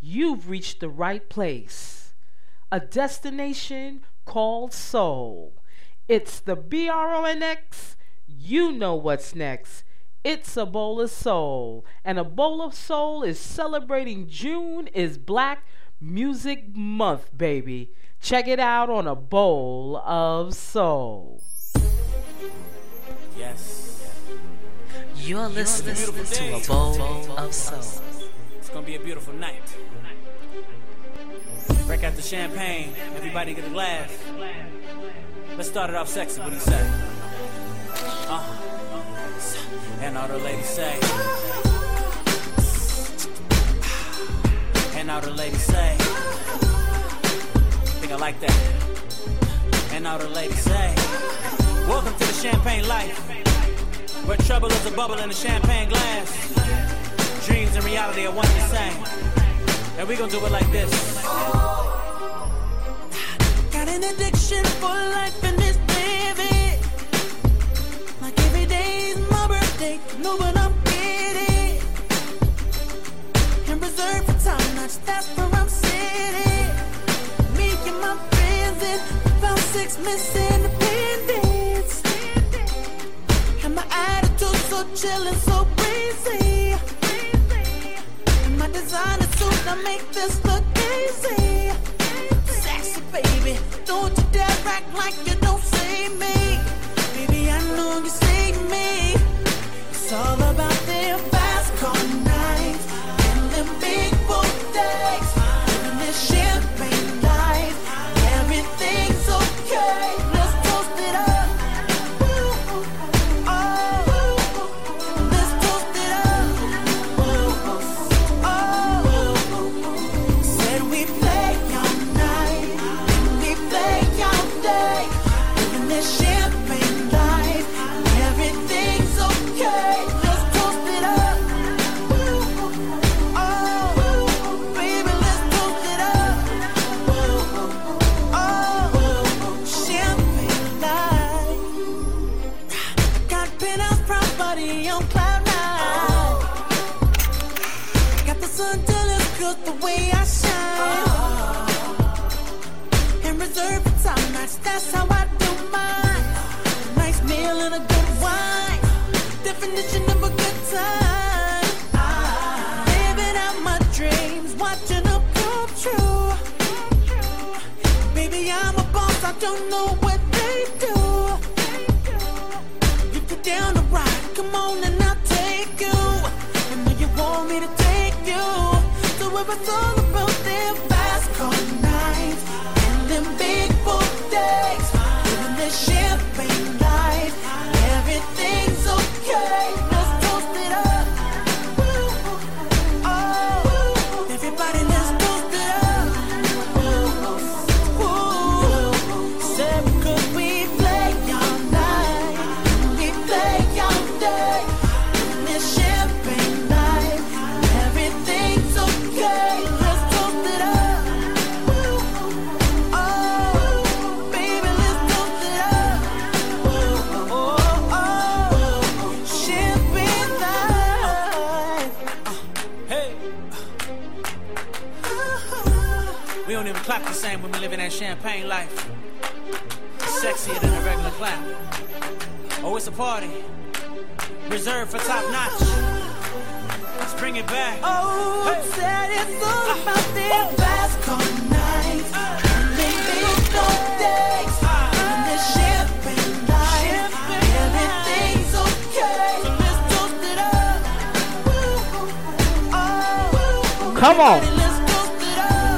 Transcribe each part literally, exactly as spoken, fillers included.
you've reached the right place. A destination called soul. It's the B R O N X. You know what's next. It's a bowl of soul. And a bowl of soul is celebrating June is Black Music Month, baby. Check it out on a bowl of soul. Yes. You're listening to a bowl of soul. It's gonna be a beautiful night. Break out the champagne. Everybody get a glass. Let's start it off sexy. What do you say? Uh, and all the ladies say. And all the ladies say. I like that. And all the ladies say, welcome to the champagne life, where trouble is a bubble in a champagne glass. Dreams and reality are one and the same. And we gonna do it like this. Got an addiction for life in this baby. Like every day is my birthday. Know what I'm getting. And reserved for time, that's where I'm sitting. And my friends in about six Miss Independence. And my attitude so chill and so breezy. And my designer suit, I make this look easy. Sexy baby, don't you dare act like you don't see me. Baby, I know you see me. It's all about them fast car nights and them big boat days. Living this champagne life. Everything's okay. Let's toast it up. Oh, let's toast it up. Oh, said we play all night and we play all day. Living this champagne life. Everything's okay. Let's toast it up. Oh, baby, let's toast it up. Champagne light. Got penthouse property on cloud nine. Got the sun till it's good the way I shine. And reserve for time nights, that's how I do mine. A nice meal and a good wine. Definition of a good time. Living out my dreams, watching them come true. Baby, I'm a boss, I don't know what they do. If you're down to ride, come on and I'll take you. I know you want me to take you. So if it's all about them fast car nights and them big boat days, living this champagne life, everything's okay. Let's toast it up. Oh, everybody, let's toast it up. Said because we play all night, we play all day. In this champagne life, everything's okay. Let's toast it up. Oh, baby, let's toast it up. Oh, oh, champagne life. Hey, we don't even clap the same when we live in that champagne life. It's sexier than a regular clap. Oh, it's a party reserved for top notch. Let's bring it back. Oh, Hey. said it's all about them fast car nights and them big boat days. Living this champagne life, everything's okay. So let's toast it up. Oh, Come on. everybody, let's toast it up.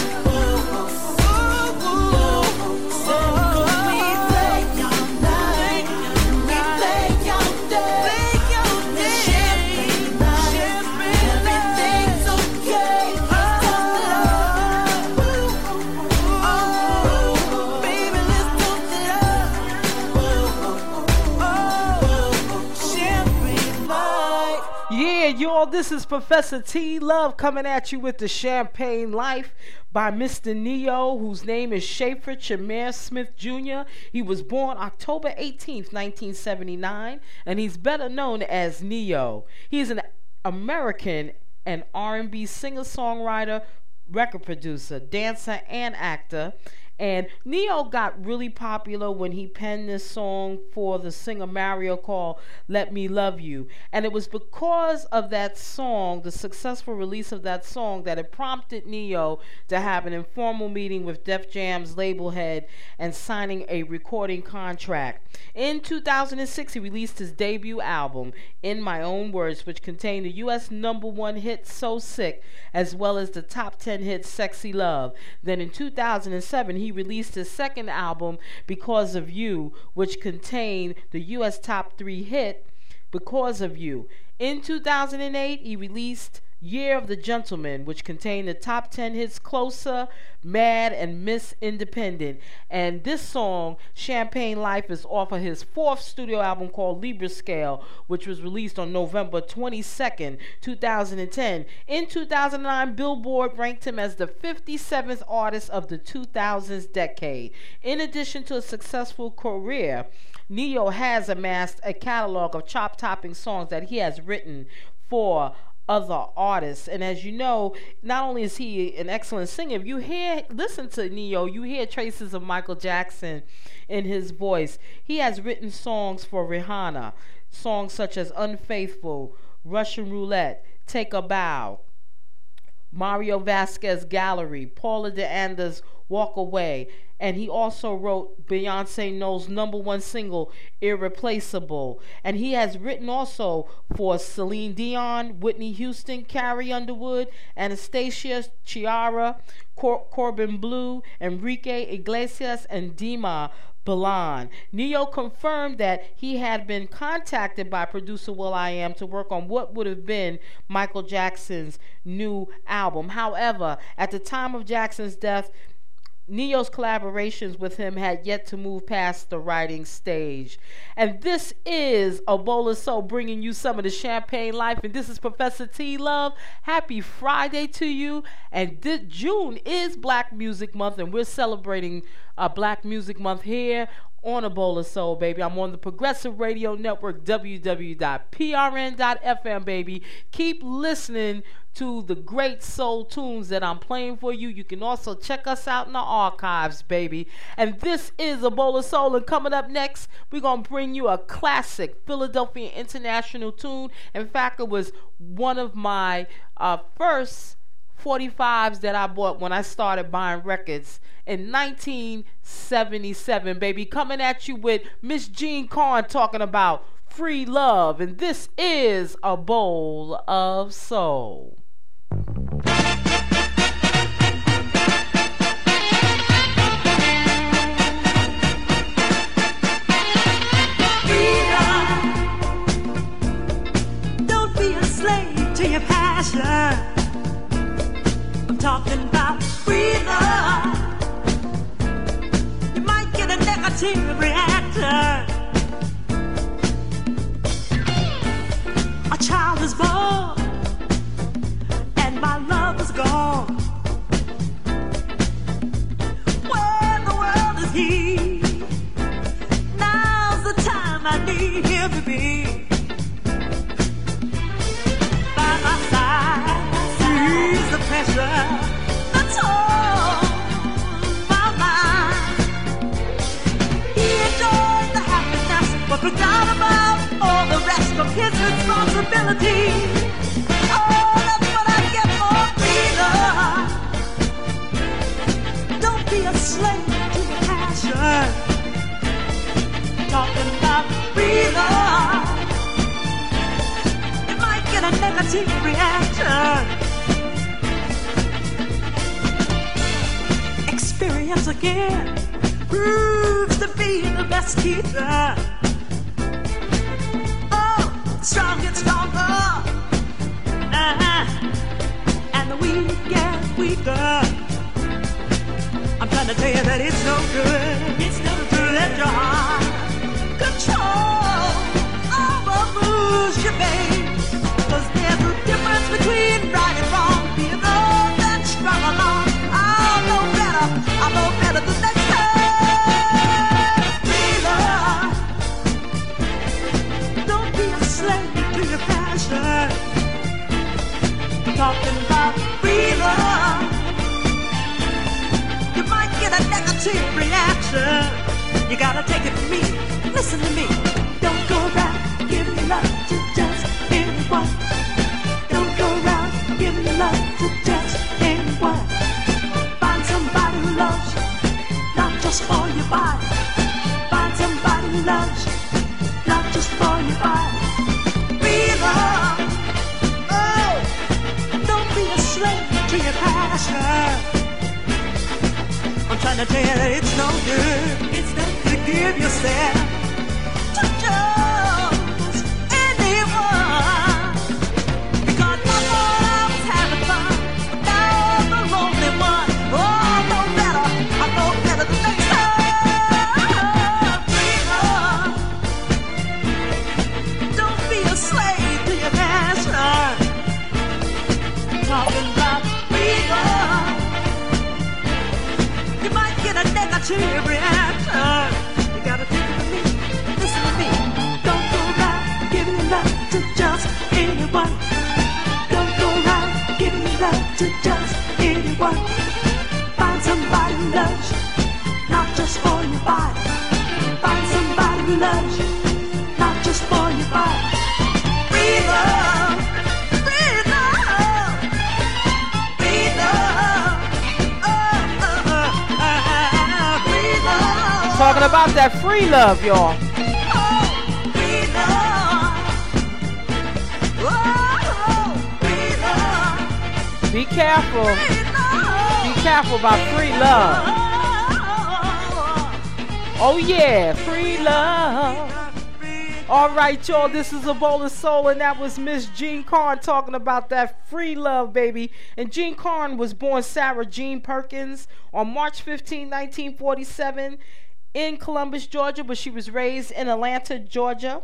Said because we play all night, we play all day. This champagne life, everything's okay. Let's toast it up. Oh, baby, let's toast it up. Oh, champagne life. Yeah, y'all, this is Professor T Love coming at you with the Champagne Life by Mister Neo, whose name is Schaefer Chimere Smith Junior He was born October eighteenth, nineteen seventy-nine, and he's better known as Neo. He's an American an R and B singer-songwriter, record producer, dancer, and actor. And Ne-Yo got really popular when he penned this song for the singer Mario called Let Me Love You. And it was because of that song, the successful release of that song, that it prompted Ne-Yo to have an informal meeting with Def Jam's label head and signing a recording contract. In two thousand six, he released his debut album, In My Own Words, which contained the U S number one hit So Sick, as well as the top ten hit Sexy Love. Then in two thousand seven, he He released his second album, Because of You, which contained the U S top three hit, Because of You. In two thousand eight, he released Year of the Gentleman, which contained the top ten hits Closer, Mad, and Miss Independent. And this song, Champagne Life, is off of his fourth studio album called Libra Scale, which was released on November twenty-second, two thousand ten. In two thousand nine, Billboard ranked him as the fifty-seventh artist of the two thousands decade. In addition to a successful career, Ne-Yo has amassed a catalog of chart-topping songs that he has written for other artists. And as you know, not only is he an excellent singer, if you hear listen to Ne-Yo, you hear traces of Michael Jackson in his voice. He has written songs for Rihanna, songs such as Unfaithful, Russian Roulette, Take a Bow, Mario Vasquez Gallery, Paula DeAnda's Walk Away, and he also wrote Beyonce Knowles' number one single, Irreplaceable. And he has written also for Celine Dion, Whitney Houston, Carrie Underwood, Anastasia, Ciara, Cor- Corbin Bleu, Enrique Iglesias, and Dima Bilan. Ne-Yo confirmed that he had been contacted by producer will.i.am to work on what would have been Michael Jackson's new album. However, at the time of Jackson's death, Ne-Yo's collaborations with him had yet to move past the writing stage. And this is A Bowl of Soul, bringing you some of the Champagne Life. And this is Professor T Love. Happy Friday to you. And this June is Black Music Month, and we're celebrating uh, Black Music Month here on A Bowl of Soul, baby. I'm on the Progressive Radio Network, w w w dot p r n dot f m, baby. Keep listening to the great soul tunes that I'm playing for you. You can also check us out in the archives, baby. And this is A Bowl of Soul. And coming up next, we're going to bring you a classic Philadelphia International tune. In fact, it was one of my uh, first forty-fives that I bought when I started buying records in nineteen seventy-seven, baby. Coming at you with Miss Jean Carn talking about free love. And this is A Bowl of Soul. Don't be a slave to your passion. I'm talking about freedom. You might get a negative reaction. A child is born, and my love is gone. Where in the world is he? Now's the time I need him to be by my side. Ease the pressure that's on my mind. He enjoys the happiness, but forgot about all the rest of his responsibility. Oh, that's what I get for freedom. Don't be a slave to your passion. Talking about freedom, you might get a negative reaction. Experience again proves to be the best teacher. Oh, strong get stronger, uh-huh. And the weak get weaker. I'm trying to tell you that it's no good. It's no good to let your heart control over moves you make. 'Cause there's a difference between right and wrong. Be a girl that strung along. I'll know better. I'll know better the next time. Freedom. Don't be a slave to your passion. You gotta take it from me. Listen to me. Don't go around giving love to just anyone. Don't go around giving love to just anyone. Find somebody who loves you, not just for your body. Find somebody who loves you, not just for your body. Be love. Oh, don't be a slave to your passion. I'm trying to tell you that it's no good. It's no good to give yourself to just anyone. Because I thought I was having fun, but now I'm the lonely one. Oh, I know better. I know better the next time. Freedom. Don't be a slave to your passion. Talking about freedom. You might get a negative reaction. You gotta take it from me. Listen to me. Don't go around giving love to just anyone. Don't go around giving love to just anyone. Find somebody who loves you, not just for your body. Find somebody who loves you, not just for your body. Free love, free love, free love. Talking about that free love, y'all. Be careful. Be careful about free love. Oh yeah, free love. All right, y'all, this is A Bowl of Soul, and that was Miss Jean Carn talking about that free love, baby. And Jean Carn was born Sarah Jean Perkins on March fifteenth, nineteen forty-seven in Columbus, Georgia, but she was raised in Atlanta, Georgia.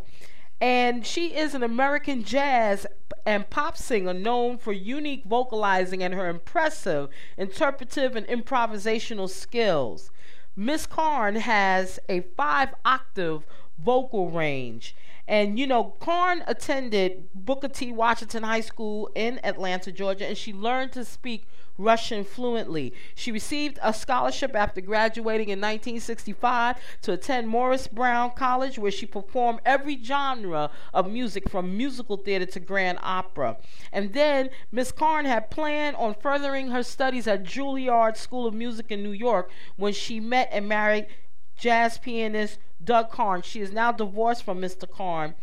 And she is an American jazz and pop singer known for unique vocalizing and her impressive interpretive and improvisational skills. Miss Carn has a five-octave vocal range. And, you know, Carn attended Booker T. Washington High School in Atlanta, Georgia, and she learned to speak Russian fluently. She received a scholarship after graduating in nineteen sixty-five to attend Morris Brown College, where she performed every genre of music from musical theater to grand opera. And then Miss Carn had planned on furthering her studies at Juilliard School of Music in New York when she met and married jazz pianist Doug Carn. She is now divorced from Mister Carn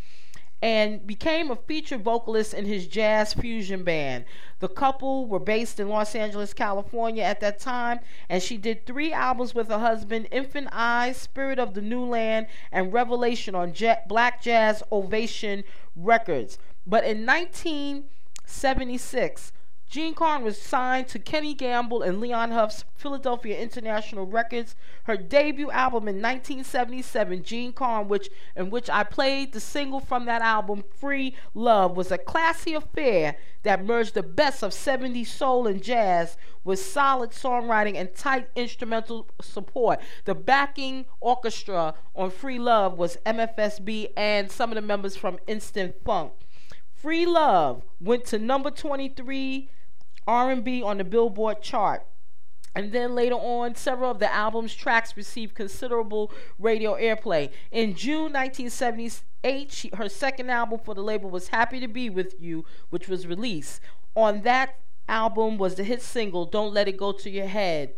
and became a featured vocalist in his jazz fusion band. The couple were based in Los Angeles, California at that time, and she did three albums with her husband, Infant Eyes, Spirit of the New Land, and Revelation on Ja- Black Jazz Ovation Records. But in nineteen seventy-six, Jean Carn was signed to Kenny Gamble and Leon Huff's Philadelphia International Records. Her debut album in nineteen seventy-seven, Jean Carn, which in which I played the single from that album, Free Love, was a classy affair that merged the best of seventies soul and jazz with solid songwriting and tight instrumental support. The backing orchestra on Free Love was M F S B and some of the members from Instant Funk. Free Love went to number twenty-three R and B on the Billboard chart. And then later on, several of the album's tracks received considerable radio airplay. In June nineteen seventy-eight, she, her second album for the label was Happy to Be With You, which was released. On that album was the hit single, Don't Let It Go to Your Head,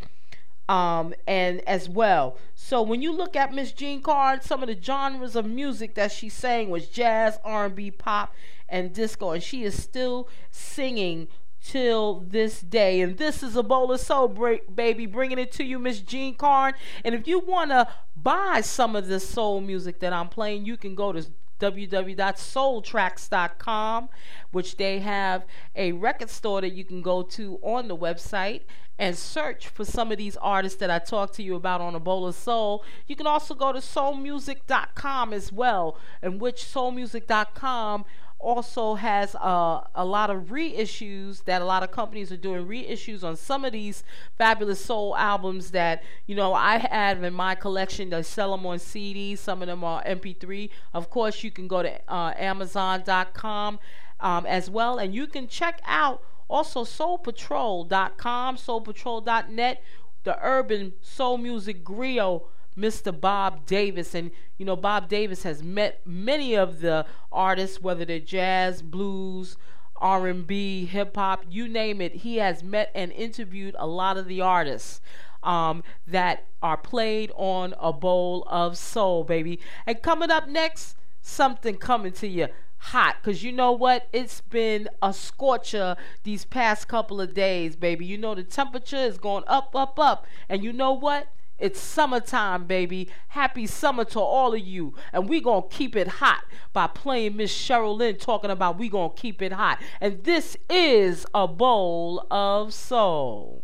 um, and as well. So when you look at Miss Jean Carn, some of the genres of music that she sang was jazz, R and B, pop, and disco, and she is still singing till this day. And this is A Bowl of Soul, break, baby, bringing it to you, Miss Jean Carn. And if you want to buy some of this soul music that I'm playing, you can go to w w w dot soul tracks dot com, which they have a record store that you can go to on the website and search for some of these artists that I talked to you about on A Bowl of Soul. You can also go to soul music dot com as well, in which soul music dot com also has uh, a lot of reissues that a lot of companies are doing reissues on some of these fabulous soul albums that, you know, I have in my collection. They sell them on C Ds. Some of them are M P three. Of course, you can go to uh, amazon dot com um, as well, and you can check out also soul patrol dot com, soul patrol dot net, the Urban Soul Music Griot Mister Bob Davis. And, you know, Bob Davis has met many of the artists, whether they're jazz, blues, R and B, hip-hop, you name it. He has met and interviewed a lot of the artists um, that are played on A Bowl of Soul, baby. And coming up next, something coming to you hot, because you know what? It's been a scorcher these past couple of days, baby. You know the temperature is going up, up, up. And you know what? It's summertime, baby. Happy summer to all of you. And we gonna keep it hot by playing Miss Cheryl Lynn talking about we gonna keep it hot. And this is A Bowl of Soul.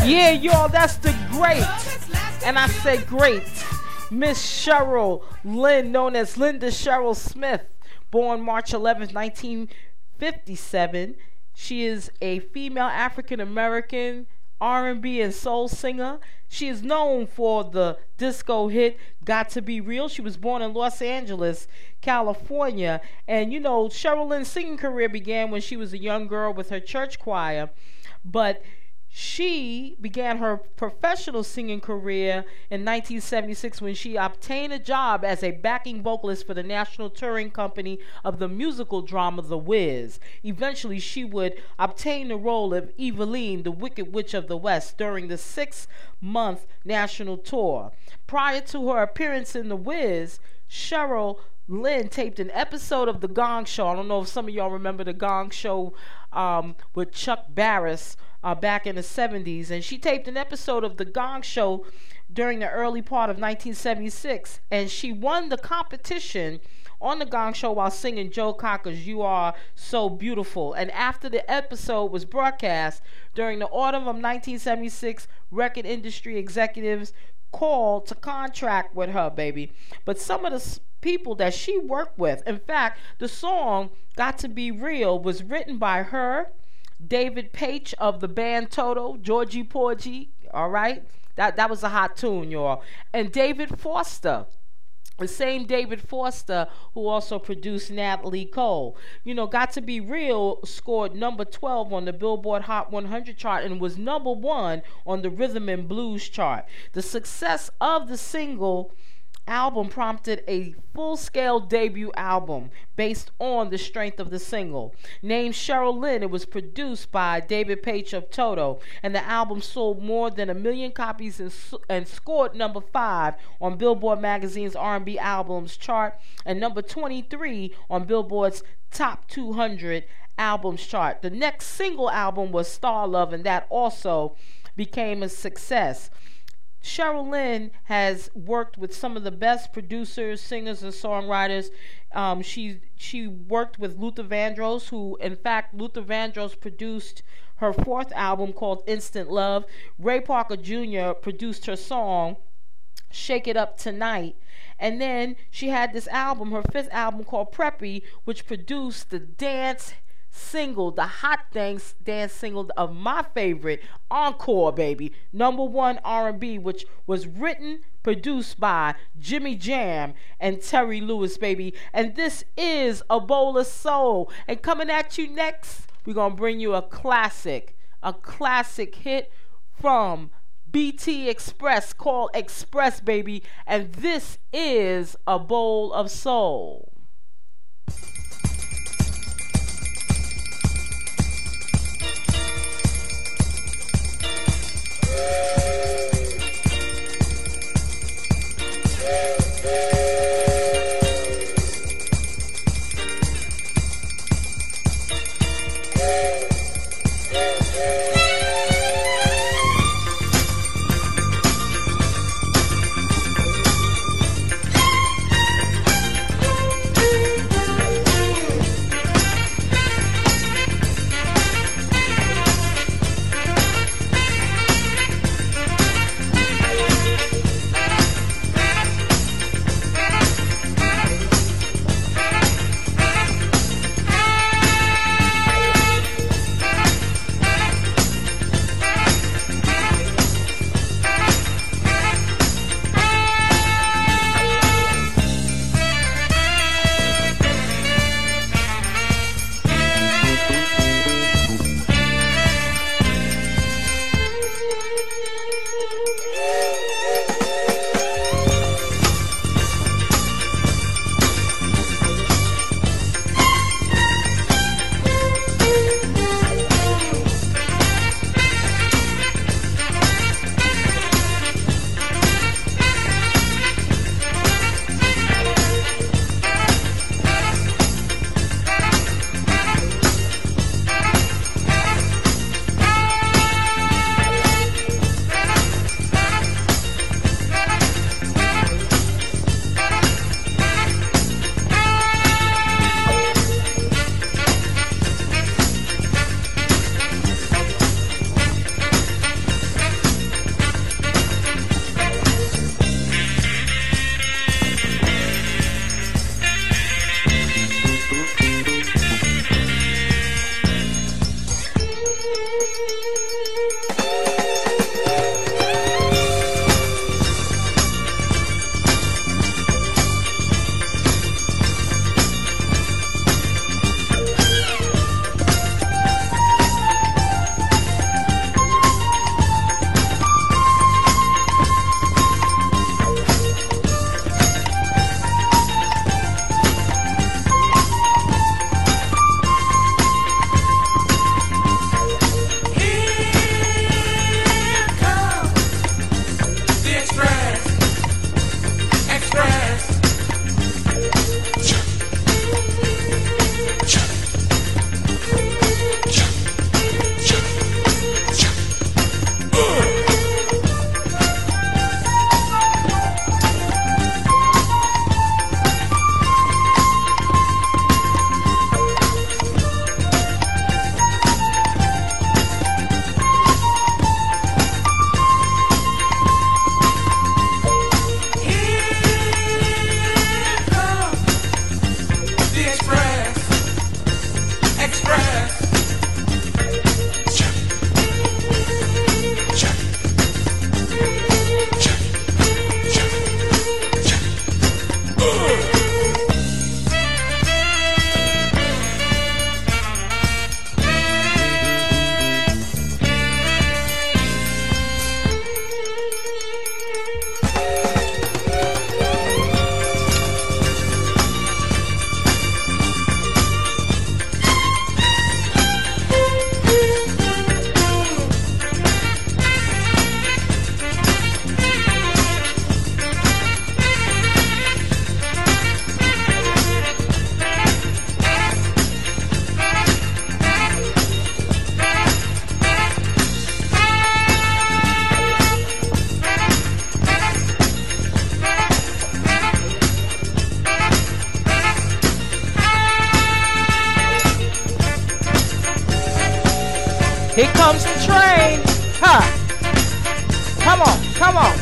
Yeah, y'all, that's the great, and I say great, Miss Cheryl Lynn, known as Linda Cheryl Smith, born March eleventh, nineteen fifty-seven. She is a female African-American R and B and soul singer. She is known for the disco hit Got to Be Real. She was born in Los Angeles, California. And you know, Cheryl Lynn's singing career began when she was a young girl with her church choir. But she began her professional singing career in nineteen seventy-six when she obtained a job as a backing vocalist for the national touring company of the musical drama The Wiz. Eventually, she would obtain the role of Eveline, the Wicked Witch of the West, during the six-month national tour. Prior to her appearance in The Wiz, Cheryl Lynn taped an episode of The Gong Show. I don't know if some of y'all remember The Gong Show um, with Chuck Barris uh, back in the seventies. And she taped an episode of The Gong Show during the early part of nineteen seventy-six. And she won the competition on The Gong Show while singing Joe Cocker's You Are So Beautiful. And after the episode was broadcast during the autumn of nineteen seventy-six, record industry executives called to contract with her, baby. But some of the people that she worked with, in fact, the song Got to Be Real was written by her, David Paich of the band Toto, Georgie Porgy, all right? That, that was a hot tune, y'all. And David Foster. The same David Foster who also produced Natalie Cole. You know, Got to Be Real scored number twelve on the Billboard Hot one hundred chart and was number one on the Rhythm and Blues chart. The success of the single album prompted a full-scale debut album based on the strength of the single. Named Cheryl Lynn, it was produced by David Paich of Toto, and the album sold more than a million copies and, and scored number five on Billboard magazine's R and B albums chart and number twenty-three on Billboard's Top two hundred albums chart. The next single album was Star Love, and that also became a success. Cheryl Lynn has worked with some of the best producers, singers, and songwriters. Um, she she worked with Luther Vandross, who, in fact, Luther Vandross produced her fourth album called Instant Love. Ray Parker Junior produced her song, Shake It Up Tonight. And then she had this album, her fifth album called Preppy, which produced the dance single, the hot dance dance single of my favorite, Encore, baby, number one R and B, which was written, produced by Jimmy Jam and Terry Lewis, baby. And this is A Bowl of Soul. And coming at you next, we're gonna bring you a classic, a classic hit from B T Express called Express, baby. And this is A Bowl of Soul. comes the train. Huh. Come on, come on.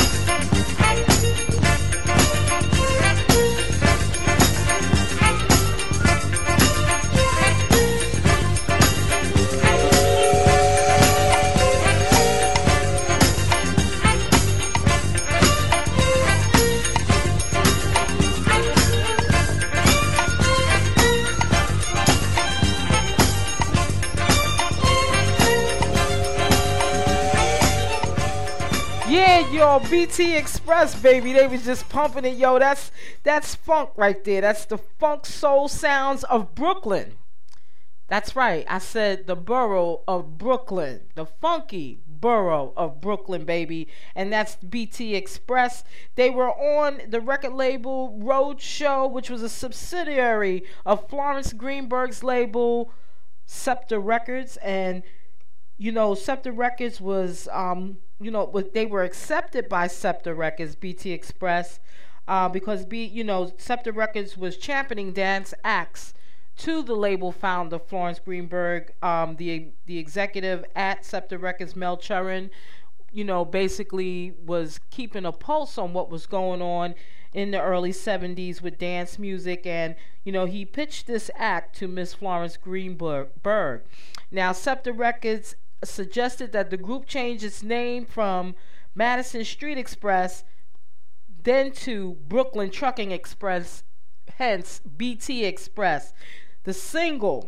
Yeah, yo, B T Express, baby. They was just pumping it, yo. That's that's funk right there. That's the funk soul sounds of Brooklyn. That's right. I said the borough of Brooklyn, the funky borough of Brooklyn, baby. And that's B T Express. They were on the record label Roadshow, which was a subsidiary of Florence Greenberg's label Scepter Records. And you know, Scepter Records was, um, you know, they were accepted by Scepter Records, B T Express, uh, because, B, you know, Scepter Records was championing dance acts to the label founder, Florence Greenberg. Um, the the executive at Scepter Records, Mel Churin, you know, basically was keeping a pulse on what was going on in the early seventies with dance music. And, you know, he pitched this act to Miss Florence Greenberg. Now, Scepter Records suggested that the group change its name from Madison Street Express then to Brooklyn Trucking Express, hence B T Express. The single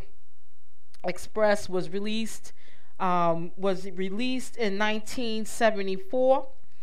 Express was released um, was released in nineteen seventy-four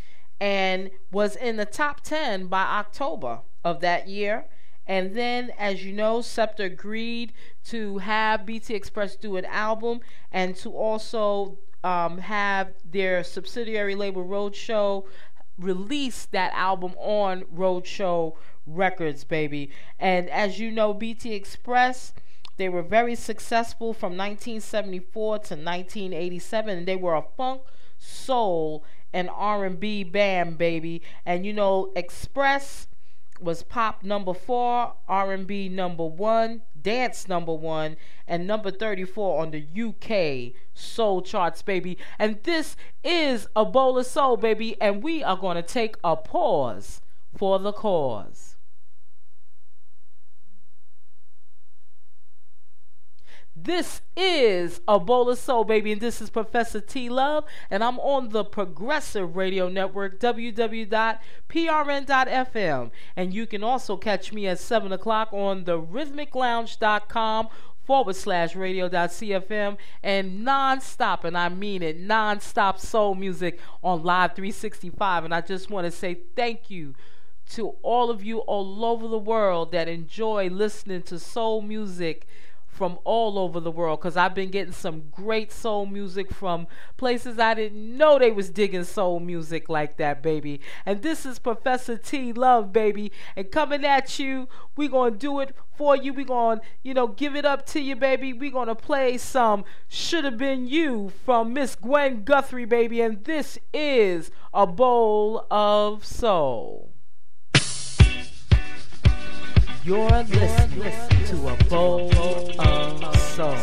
and was in the top ten by October of that year. And then, as you know, Scepter agreed to have B T Express do an album and to also um, have their subsidiary label Roadshow release that album on Roadshow Records, baby. And as you know, B T Express, they were very successful from nineteen seventy-four to nineteen eighty-seven. And they were a funk, soul, and R and B band, baby. And you know, Express was pop number four, R and B number one, dance number one, and number thirty-four on the U K soul charts, baby. And this is A Bowl of Soul, baby, and we are going to take a pause for the cause. This is A Bowl of Soul, baby, and this is Professor T Love, and I'm on the Progressive Radio Network, w w w dot p r n dot f m, and you can also catch me at seven o'clock on the rhythmic lounge dot com forward slash radio dot c f m, and non-stop, and I mean it, non-stop soul music on Live three sixty-five. And I just want to say thank you to all of you all over the world that enjoy listening to soul music from all over the world, because I've been getting some great soul music from places I didn't know they was digging soul music like that, baby. And this is Professor T Love, baby, and coming at you, we gonna do it for you. We gonna, you know, give it up to you, baby. We gonna play some Should Have Been You from Miss Gwen Guthrie, baby, and this is A Bowl of Soul. You're listening to A Bowl of Soul.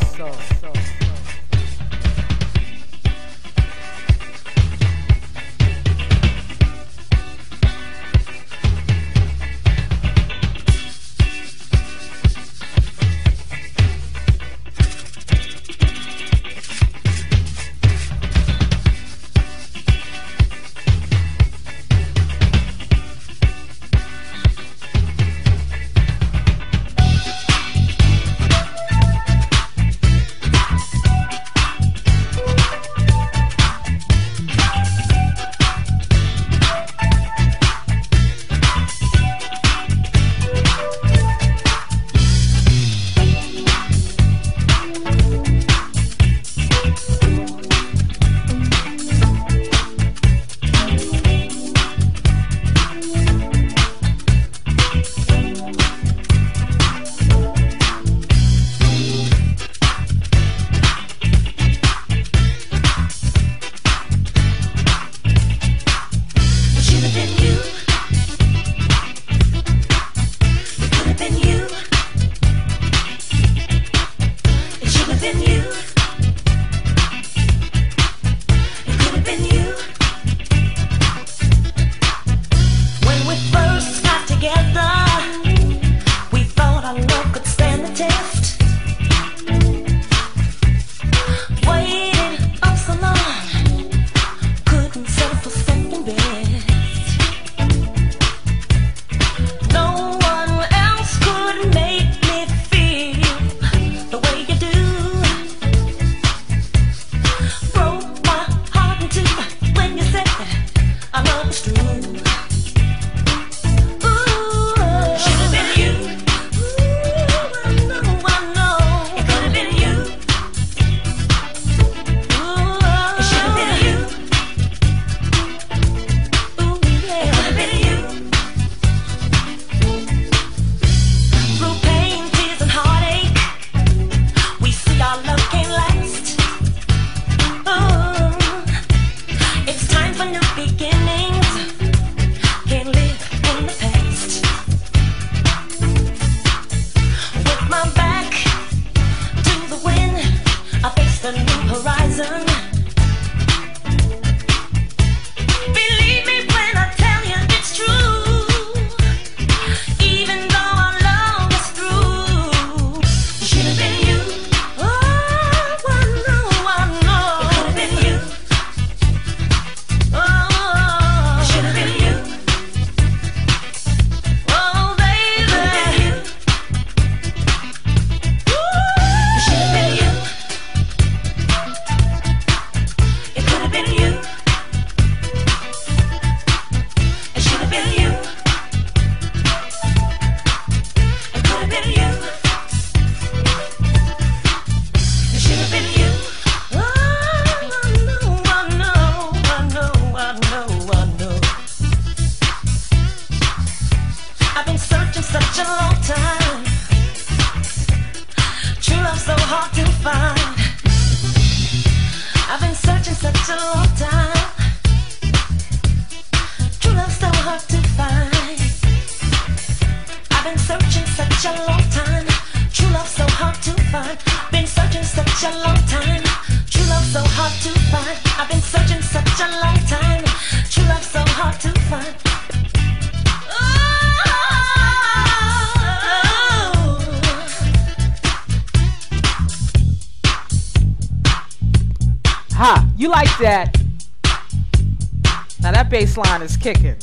searching such a long time. True love so hard to find. I've been searching such a long time. True love so hard to find. Been searching such a long time. True love so hard to find. I've been searching such a long time. True love so hard to find. Ha! You like that? Now that bass line is kicking.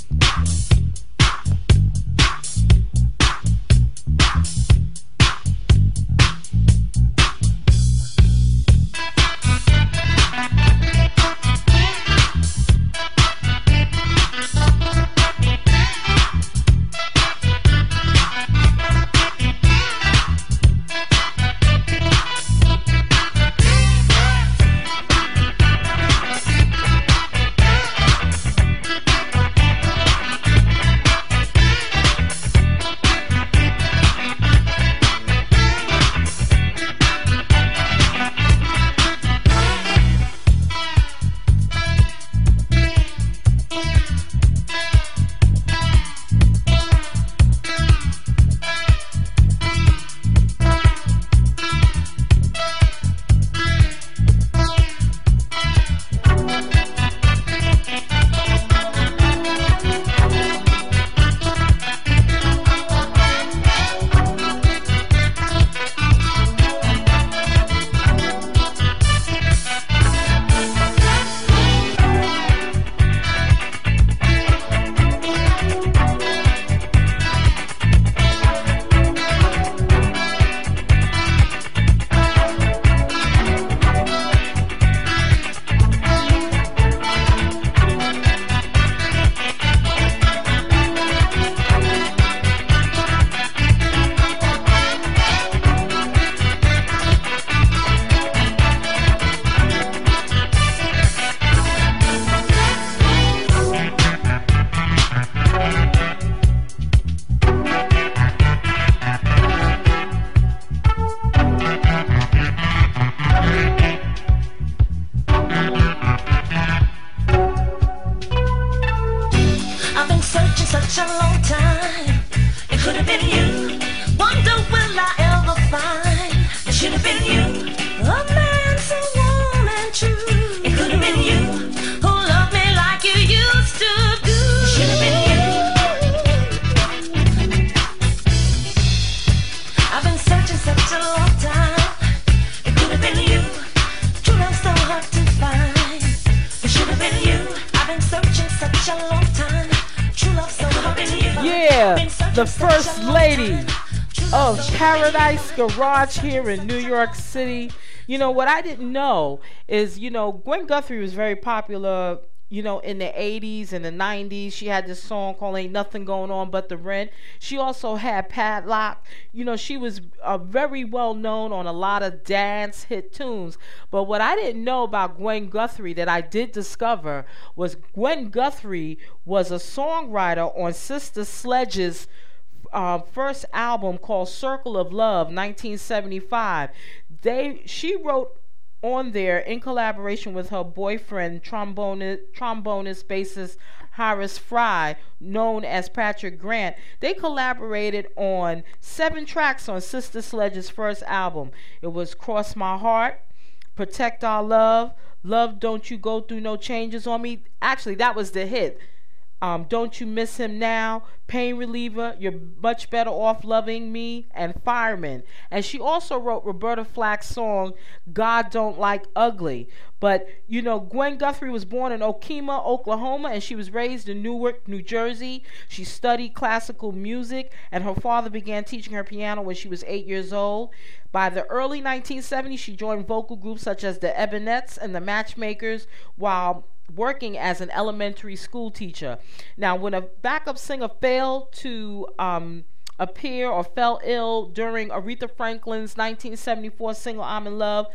The First Lady of Paradise Garage here in New York City. You know, what I didn't know is, you know, Gwen Guthrie was very popular, you know, in the eighties and the nineties. She had this song called Ain't Nothing Going On But the Rent. She also had Padlock. You know, she was uh, very well known on a lot of dance hit tunes. But what I didn't know about Gwen Guthrie that I did discover was Gwen Guthrie was a songwriter on Sister Sledge's uh, first album called Circle of Love, nineteen seventy-five. They she wrote on there in collaboration with her boyfriend, trombonist, trombonist bassist Horace Fry, known as Patrick Grant. They collaborated on seven tracks on Sister Sledge's first album. It was Cross My Heart, Protect Our Love, Love Don't You Go Through No Changes on Me. Actually, that was the hit. Um, Don't You Miss Him Now, Pain Reliever, You're Much Better Off Loving Me, and Fireman. And she also wrote Roberta Flack's song, God Don't Like Ugly. But, you know, Gwen Guthrie was born in Okemah, Oklahoma, and she was raised in Newark, New Jersey. She studied classical music, and her father began teaching her piano when she was eight years old. By the early nineteen seventies, she joined vocal groups such as the Ebenettes and the Matchmakers, while working as an elementary school teacher. Now, when a backup singer failed to um, appear or fell ill during Aretha Franklin's nineteen seventy-four single I'm in Love,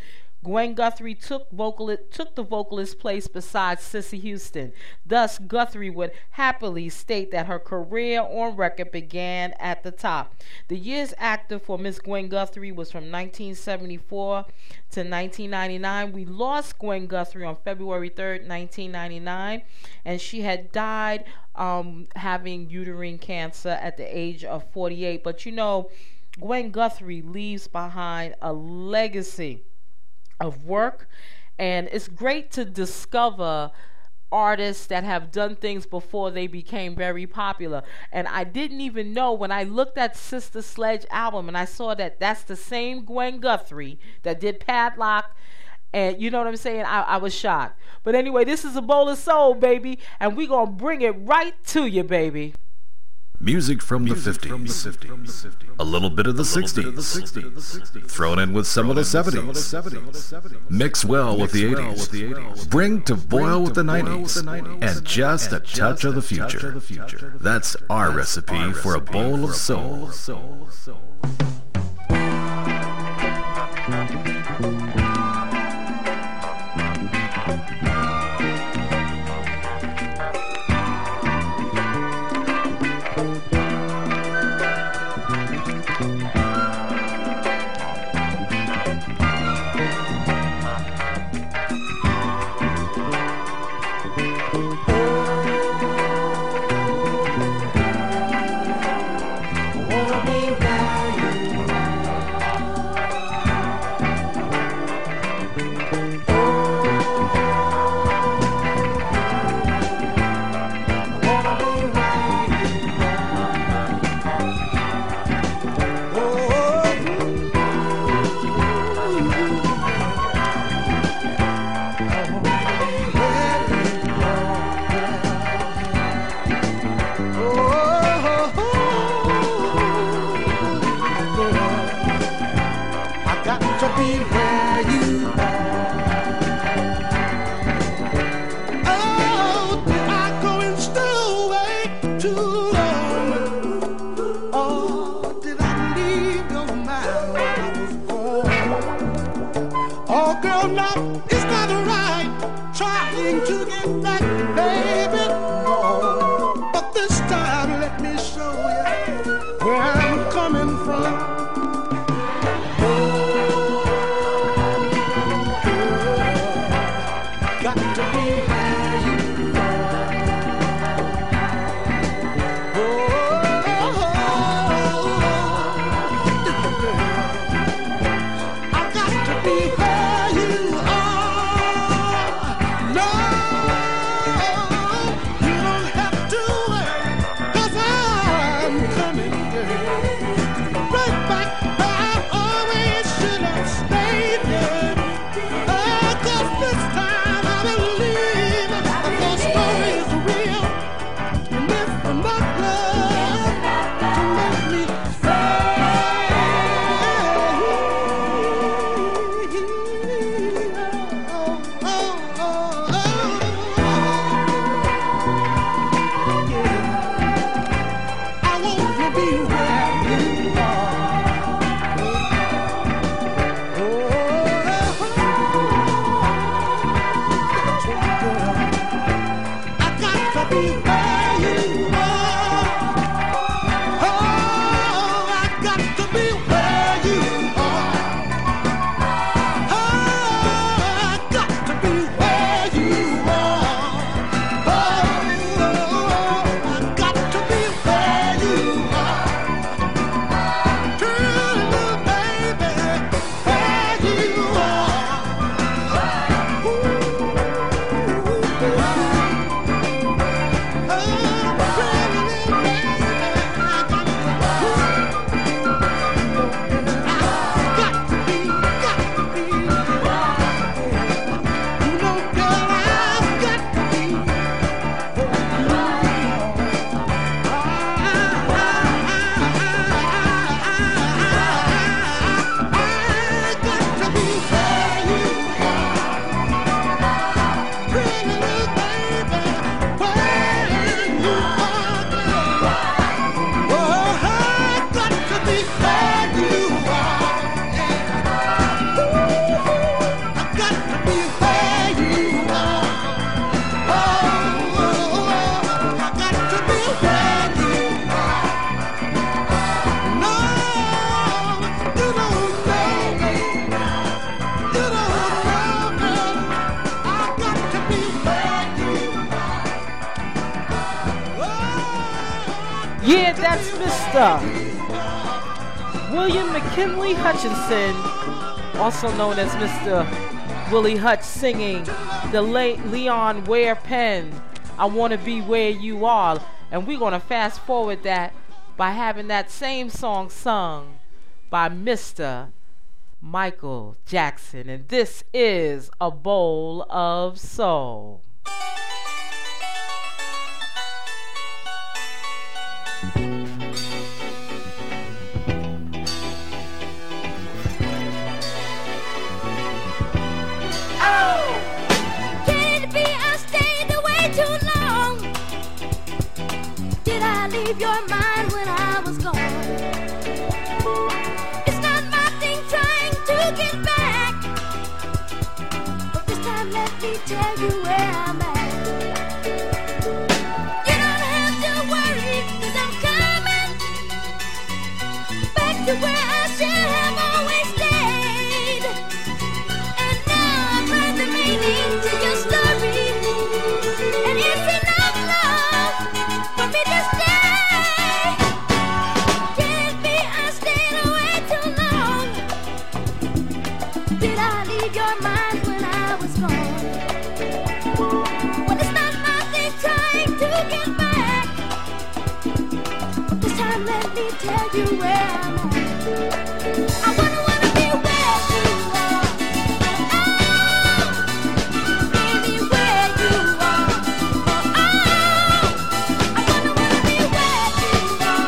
Gwen Guthrie took vocalist, took the vocalist place beside Cissy Houston. Thus, Guthrie would happily state that her career on record began at the top. The years active for Miss Gwen Guthrie was from nineteen seventy-four to nineteen ninety-nine. We lost Gwen Guthrie on February third, nineteen ninety-nine, and she had died um, having uterine cancer at the age of forty-eight. But you know, Gwen Guthrie leaves behind a legacy of work, and it's great to discover artists that have done things before they became very popular. And I didn't even know when I looked at Sister Sledge album and I saw that that's the same Gwen Guthrie that did Padlock, and you know what I'm saying, I, I was shocked. But anyway, this is A Bowl of Soul, baby, and we gonna bring it right to you, baby. Music from the fifties, a little bit of the sixties, thrown in with some of the seventies, mix well with the eighties, bring to boil with the nineties, and just a touch of the future. That's our recipe for a bowl of soul. Yeah, that's Mister William McKinley Hutchinson, also known as Mister Willie Hutch, singing the late Leon Ware pen, I Want to Be Where You Are. And we're going to fast forward that by having that same song sung by Mister Michael Jackson. And this is A Bowl of Soul. Leave your mind when I was gone. It's not my thing trying to get back, but this time let me tell you where I'm at. You don't have to worry, cause I'm coming back to where I should have always stayed. And now I've heard the meaning to your story, and it's enough love for me to stay. Your mind when I was gone. Well, it's not my thing trying to get back. This time let me tell you where I'm at. I wanna wanna be where you are. Oh, baby, where you are. Oh, I wanna wanna be where you are.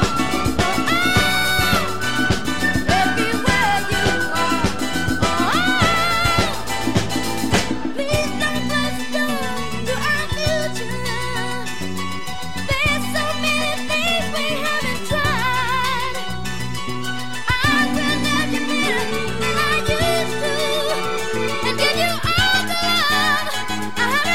Oh, baby, where you are. Please don't let's go to our future. There's so many things we haven't tried. I could love you better than I used to, and give you all the love I have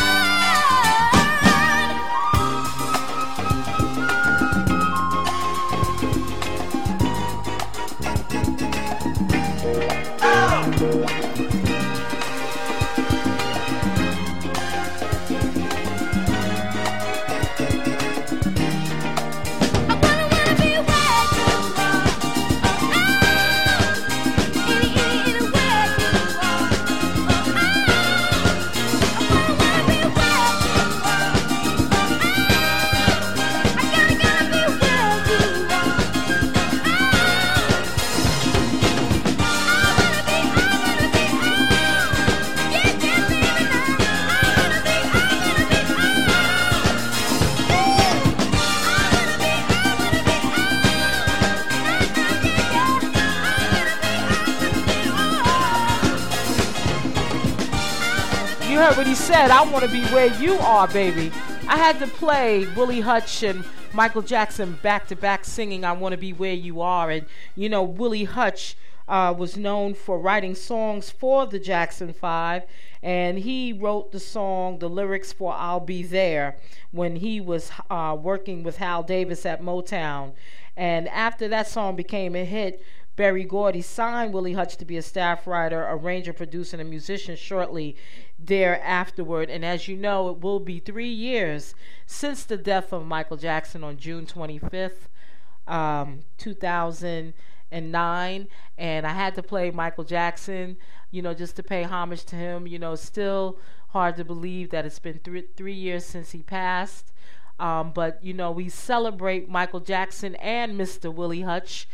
You heard what he said. I want to be where you are, baby. I had to play Willie Hutch and Michael Jackson back to back singing I Want to Be Where You Are. And, you know, Willie Hutch uh, was known for writing songs for the Jackson Five. And he wrote the song, the lyrics for I'll Be There, when he was uh, working with Hal Davis at Motown. And after that song became a hit, Berry Gordy signed Willie Hutch to be a staff writer, arranger, producer, and a musician shortly thereafterward. And as you know, it will be three years since the death of Michael Jackson on June twenty-fifth, um, two thousand nine. And I had to play Michael Jackson, you know, just to pay homage to him. You know, still hard to believe that it's been th- three years since he passed. Um, but, you know, we celebrate Michael Jackson and Mister Willie Hutch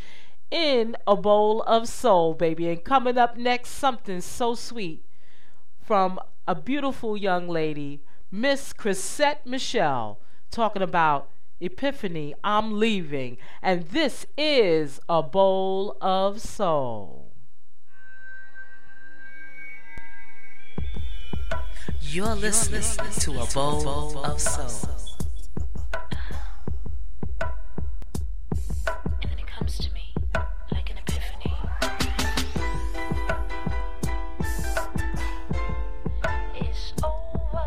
in A Bowl of Soul, baby. And coming up next, something so sweet from a beautiful young lady, Miss Chrisette Michele, talking about Epiphany, I'm Leaving. And this is A Bowl of Soul. You're listening to A Bowl of Soul. And then it comes to me like an epiphany. It's over,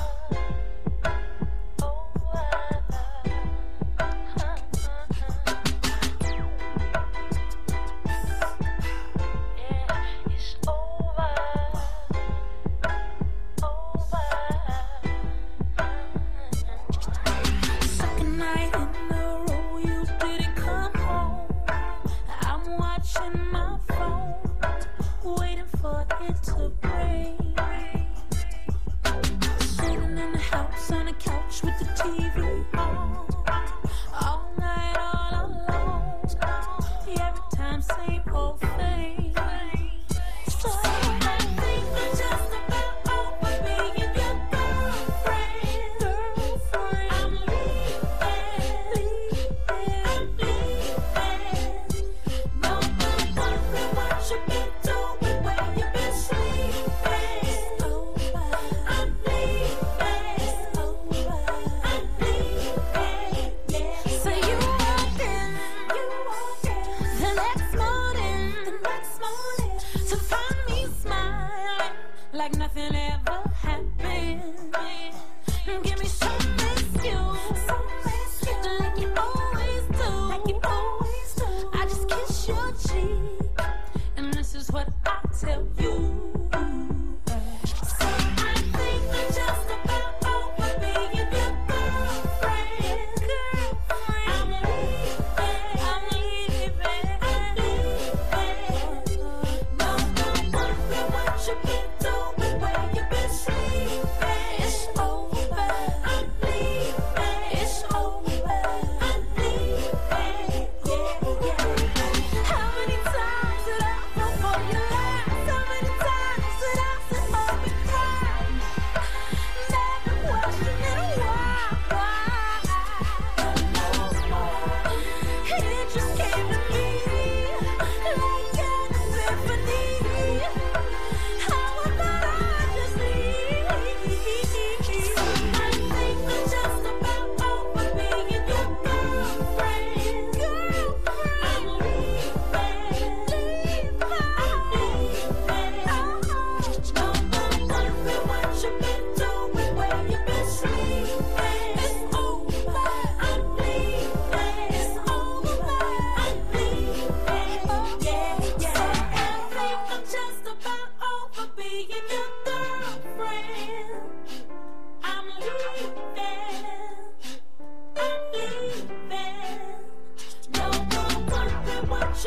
over. Yeah, it's over, over.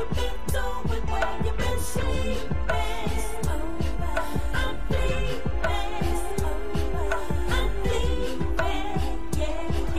you been doing? Where you been sleeping? I'm leaving. I'm leaving. Yeah,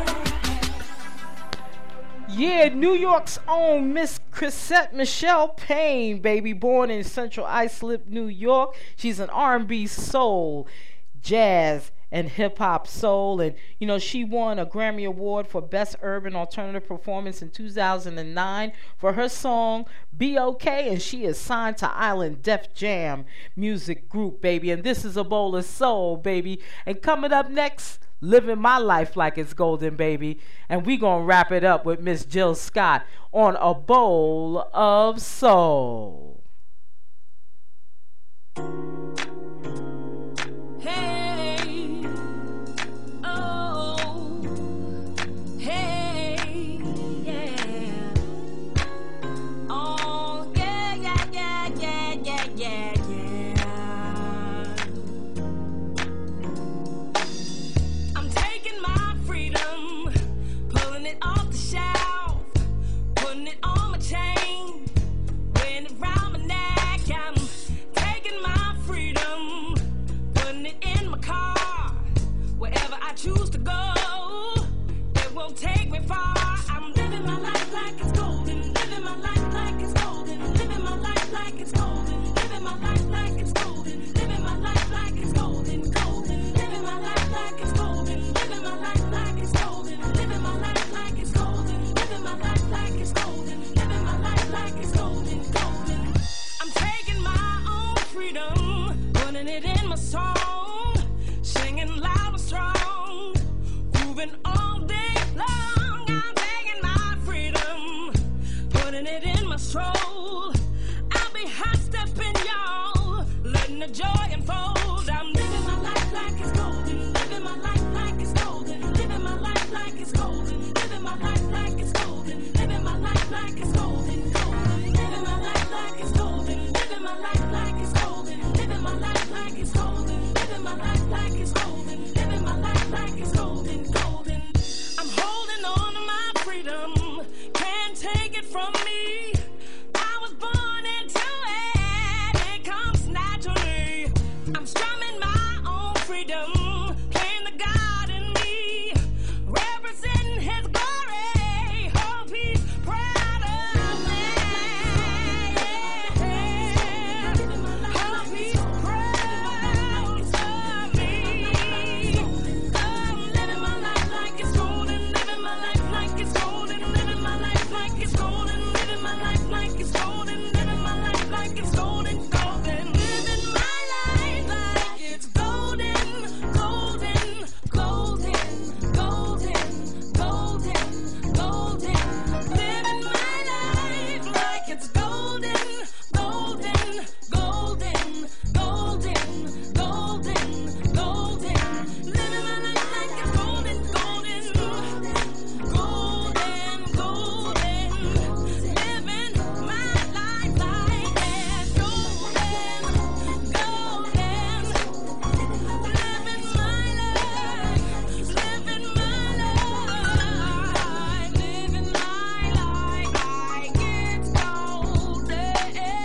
yeah. Yeah, New York's own Miss Chrisette Michelle Payne, baby, born in Central Islip, New York. She's an R and B soul, jazz, and hip-hop soul, and you know, she won a Grammy Award for Best Urban Alternative Performance in two thousand nine for her song Be Okay, and she is signed to Island Def Jam Music Group, baby, and this is A Bowl of Soul, baby. And coming up next, Living My Life Like It's Golden, baby, and we gonna wrap it up with Miss Jill Scott on A Bowl of Soul. Hey, oh, hey, yeah. Oh, yeah, yeah, yeah, yeah, yeah, yeah, yeah. I'm taking my freedom, pulling it off the shelf, putting it on my chain, wearing it round my neck. I'm taking my freedom, putting it in my car, wherever I choose to go, it won't take me far. I'm living my life like it's golden, living my life like it's golden, living my life like it's golden, living my life like it's golden, living my life like it's golden, golden, living my life like it's golden, living my life like it's golden, living my life like it's golden, living my life like it's golden, living my life like it's golden, golden. I'm taking my own freedom, putting it in my song, singing loud and strong, moving all day long. I'm taking my freedom, putting it in my stroll. I'll be hot stepping, y'all, letting the joy unfold. I'm living my life like it's golden, living my life like it's golden, living my life like it's golden, living my life like it's golden, living my life like it's golden, golden, living my life like it's golden, living my life like it's golden, living my life like it's golden, living my life like it's golden, living my life like it's golden, golden. I'm holding on to my freedom, can't take it from me. I was born into it, it comes naturally. I'm strumming my own freedom, playing the God in me, representing His glory. Hope He's proud of me. Hope He's proud of me. I'm living my life like it's golden, living my life like it's golden, living my life like it's golden, living my life like it's golden, living my life like it's golden, golden, living my life like it's golden, golden, golden, golden, golden, golden, living my life like it's golden, golden, golden, golden, golden, golden, living my life like it's golden, golden, golden, golden, living my life like it's golden, golden, living my life, living my life, living my life like it's golden.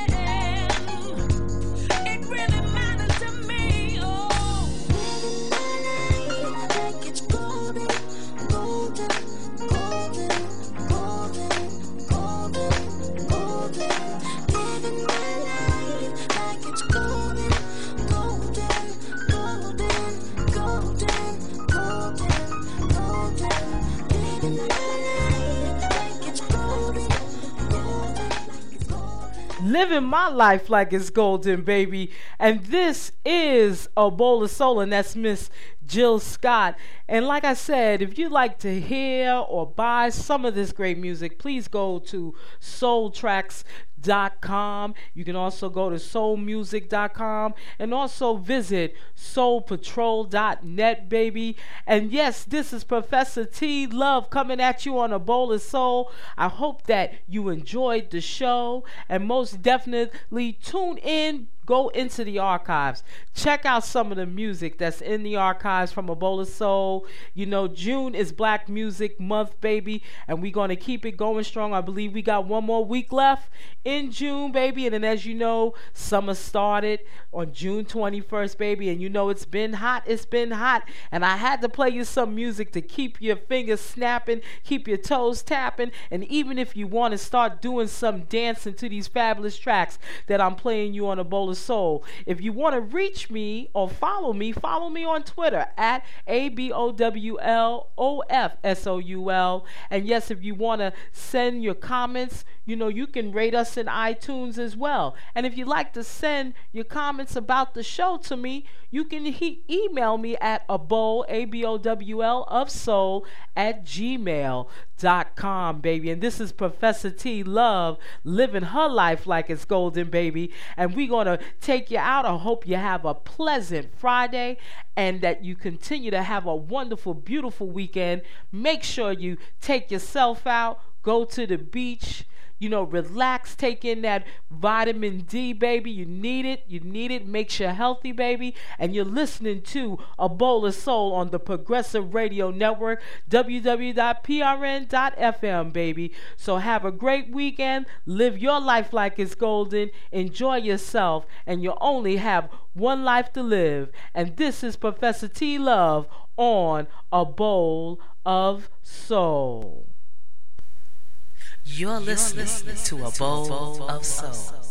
It really matters to me, oh. Living my life like it's golden, golden, golden, golden, golden, golden. Living my life like it's golden, golden, golden, golden, golden, golden. Living my life like it's golden, golden, like it's golden. Living my life like it's golden, baby. And this is A Bowl of Soul, and that's Miss Jill Scott. And like I said, if you'd like to hear or buy some of this great music, please go to soul tracks dot com. You can also go to soul music dot com and also visit soul patrol dot net, baby. And yes, this is Professor T Love coming at you on A Bowl of Soul. I hope that you enjoyed the show, and most definitely tune in go into the archives. Check out some of the music that's in the archives from A Bowl of Soul. You know, June is Black Music Month, baby, and we're going to keep it going strong. I believe we got one more week left in June, baby, and then as you know, summer started on June twenty-first, baby, and you know it's been hot, it's been hot, and I had to play you some music to keep your fingers snapping, keep your toes tapping, and even if you want to start doing some dancing to these fabulous tracks that I'm playing you on A Bowl of Soul. If you want to reach me or follow me, follow me on Twitter at A B O W L O F S O U L. And yes, if you want to send your comments, you know, you can rate us in iTunes as well. And if you'd like to send your comments about the show to me, you can he- email me at a bowl, A B O W L, of soul at gmail dot com, baby. And this is Professor T Love living her life like it's golden, baby. And we're going to take you out. I hope you have a pleasant Friday and that you continue to have a wonderful, beautiful weekend. Make sure you take yourself out, go to the beach. You know, relax, take in that vitamin D, baby. You need it. You need it. Makes you healthy, baby. And you're listening to A Bowl of Soul on the Progressive Radio Network, w w w dot p r n dot f m, baby. So have a great weekend. Live your life like it's golden. Enjoy yourself. And you only have one life to live. And this is Professor T Love on A Bowl of Soul. You're listening to A Bowl of Soul.